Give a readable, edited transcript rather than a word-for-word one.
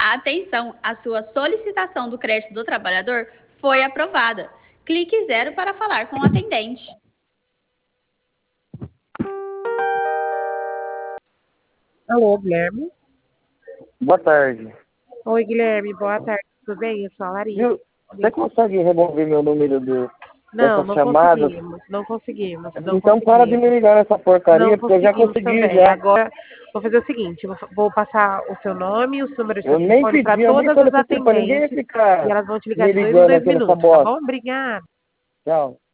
Atenção, a sua solicitação do crédito do trabalhador foi aprovada. Clique 0 para falar com o atendente. Alô, Guilherme. Boa tarde. Oi, Guilherme, boa tarde. Tudo bem? Eu sou a Larissa. Viu? Você consegue remover meu número Não, dessas chamadas? não conseguimos. Então para de me ligar nessa porcaria, porque eu já consegui também. já. Agora, vou fazer o seguinte, vou passar o seu nome e o seu número de Eu nem telefone para pedi, eu nem todas as solicitei pra ninguém atendentes ficar e elas vão te ligar me de 2 em ligando 2 aqui nessa minutos, tá bosta. bom? Obrigada. Tchau.